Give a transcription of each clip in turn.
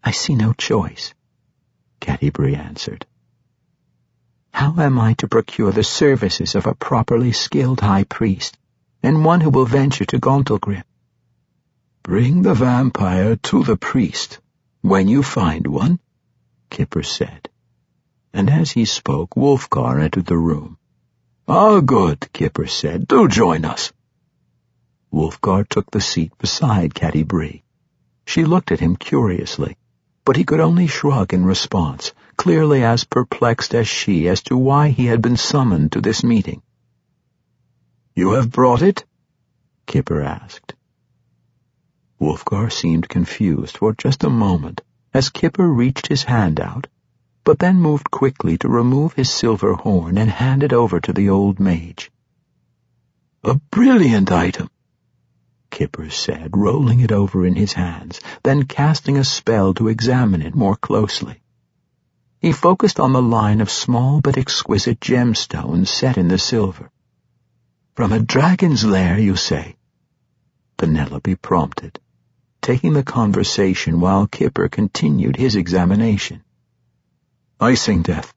I see no choice, Catti-brie answered. How am I to procure the services of a properly skilled high priest, and one who will venture to Gauntlgrym? Bring the vampire to the priest, when you find one, Kipper said. And as he spoke, Wulfgar entered the room. Ah, good, Kipper said. Do join us. Wulfgar took the seat beside Catti-brie. She looked at him curiously, but he could only shrug in response, clearly as perplexed as she as to why he had been summoned to this meeting. You have brought it? Kipper asked. Wulfgar seemed confused for just a moment as Kipper reached his hand out, but then moved quickly to remove his silver horn and hand it over to the old mage. A brilliant item, Kipper said, rolling it over in his hands, then casting a spell to examine it more closely. He focused on the line of small but exquisite gemstones set in the silver. From a dragon's lair, you say? Penelope prompted, taking the conversation while Kipper continued his examination. Icing Death.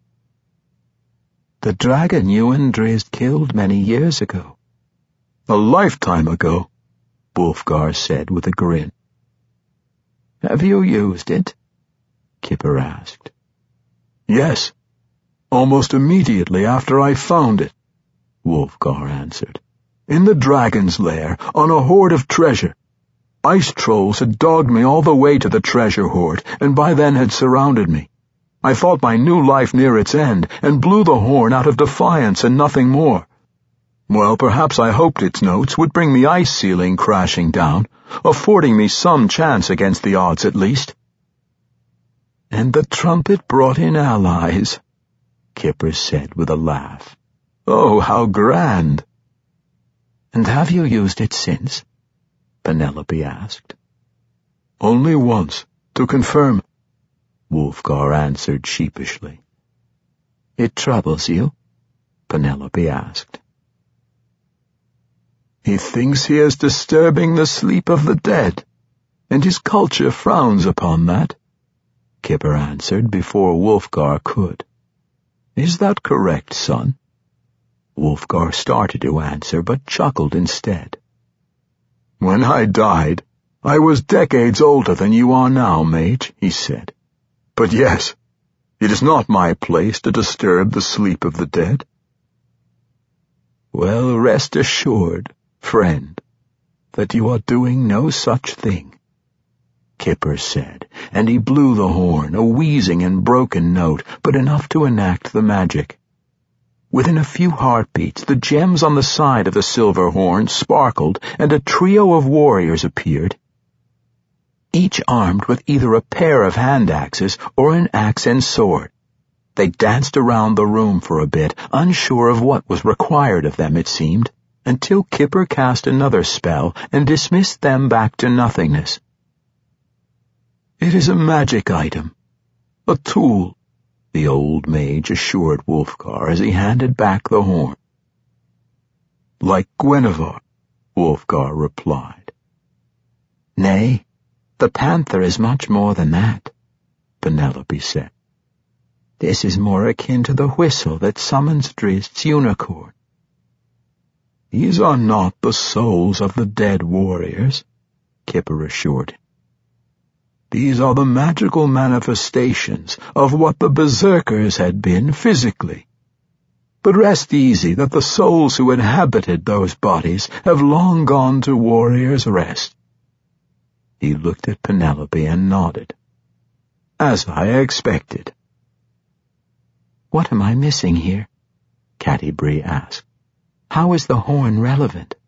The dragon you and Drizzt killed many years ago. A lifetime ago, Wulfgar said with a grin. Have you used it? Kipper asked. Yes, almost immediately after I found it, Wulfgar answered. In the dragon's lair, on a hoard of treasure. Ice trolls had dogged me all the way to the treasure hoard, and by then had surrounded me. I thought my new life near its end, and blew the horn out of defiance and nothing more. Well, perhaps I hoped its notes would bring the ice ceiling crashing down, affording me some chance against the odds at least. And the trumpet brought in allies, Kipper said with a laugh. Oh, how grand! And have you used it since? Penelope asked. Only once, to confirm, Wulfgar answered sheepishly. It troubles you? Penelope asked. He thinks he is disturbing the sleep of the dead, and his culture frowns upon that, Kipper answered before Wulfgar could. Is that correct, son? Wulfgar started to answer, but chuckled instead. When I died, I was decades older than you are now, mage, he said. But yes, it is not my place to disturb the sleep of the dead. Well, rest assured, friend, that you are doing no such thing, Kipper said, and he blew the horn, a wheezing and broken note, but enough to enact the magic. Within a few heartbeats, the gems on the side of the silver horn sparkled, and a trio of warriors appeared, each armed with either a pair of hand axes or an axe and sword. They danced around the room for a bit, unsure of what was required of them, it seemed, until Kipper cast another spell and dismissed them back to nothingness. It is a magic item, a tool, the old mage assured Wulfgar as he handed back the horn. Like Guinevere, Wulfgar replied. Nay, the panther is much more than that, Penelope said. This is more akin to the whistle that summons Drizzt's unicorn. These are not the souls of the dead warriors, Kipper assured him. These are the magical manifestations of what the berserkers had been physically. But rest easy that the souls who inhabited those bodies have long gone to warrior's rest. He looked at Penelope and nodded. As I expected. What am I missing here? Catti-brie asked. How is the horn relevant?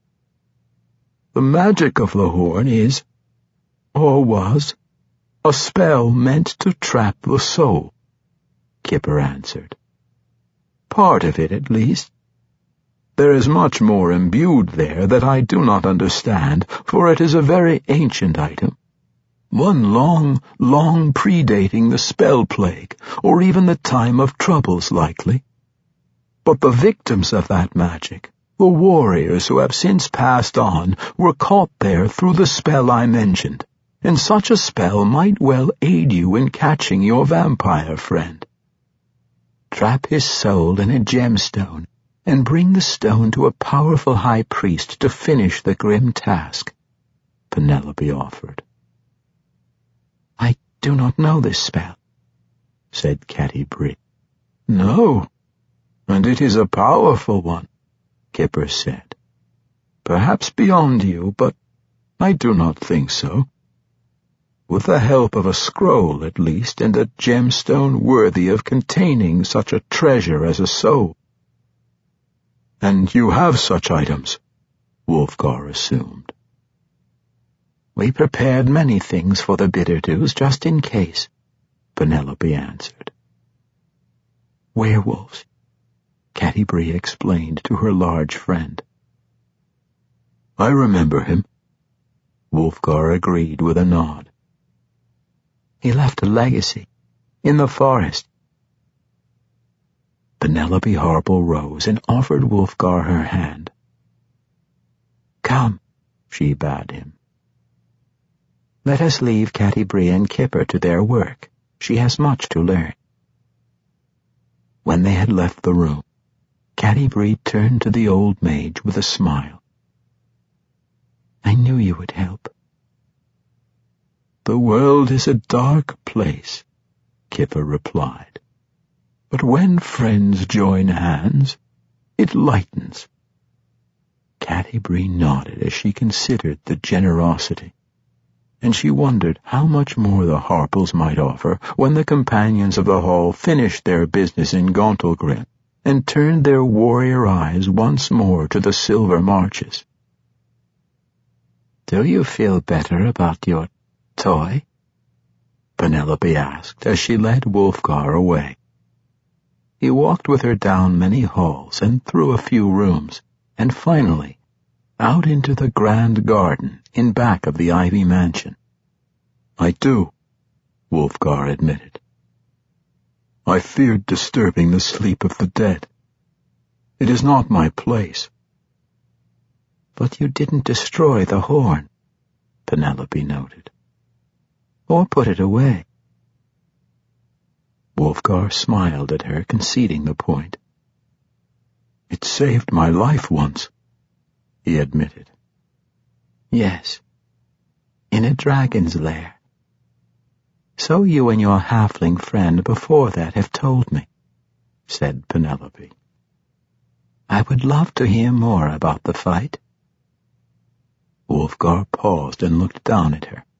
The magic of the horn is, or was, a spell meant to trap the soul, Kipper answered. Part of it, at least. There is much more imbued there that I do not understand, for it is a very ancient item. One long predating the spell plague, or even the time of troubles, likely. But the victims of that magic, the warriors who have since passed on, were caught there through the spell I mentioned, and such a spell might well aid you in catching your vampire friend. Trap his soul in a gemstone, and bring the stone to a powerful high priest to finish the grim task, Penelope offered. I do not know this spell, said Catti-brie. No, and it is a powerful one, Kipper said. Perhaps beyond you, but I do not think so. With the help of a scroll, at least, and a gemstone worthy of containing such a treasure as a soul. And you have such items, Wulfgar assumed. We prepared many things for the Bitterdews, just in case, Penelope answered. Werewolves, Catti-brie explained to her large friend. I remember him, Wulfgar agreed with a nod. He left a legacy, in the forest. Penelope Harple rose and offered Wulfgar her hand. Come, she bade him. Let us leave Catti-brie and Kipper to their work. She has much to learn. When they had left the room, Catti-brie turned to the old mage with a smile. I knew you would help. The world is a dark place, Kipper replied. But when friends join hands, it lightens. Catti-brie nodded as she considered the generosity, and she wondered how much more the Harples might offer when the companions of the hall finished their business in Gauntlgrym and turned their warrior eyes once more to the Silver Marches. Do you feel better about your toy? Penelope asked as she led Wulfgar away. He walked with her down many halls and through a few rooms, and finally out into the grand garden in back of the Ivy Mansion. I do, Wulfgar admitted. I feared disturbing the sleep of the dead. It is not my place. But you didn't destroy the horn, Penelope noted. Or put it away. Wulfgar smiled at her, conceding the point. It saved my life once, he admitted. Yes, in a dragon's lair. So you and your halfling friend before that have told me, said Penelope. I would love to hear more about the fight. Wulfgar paused and looked down at her.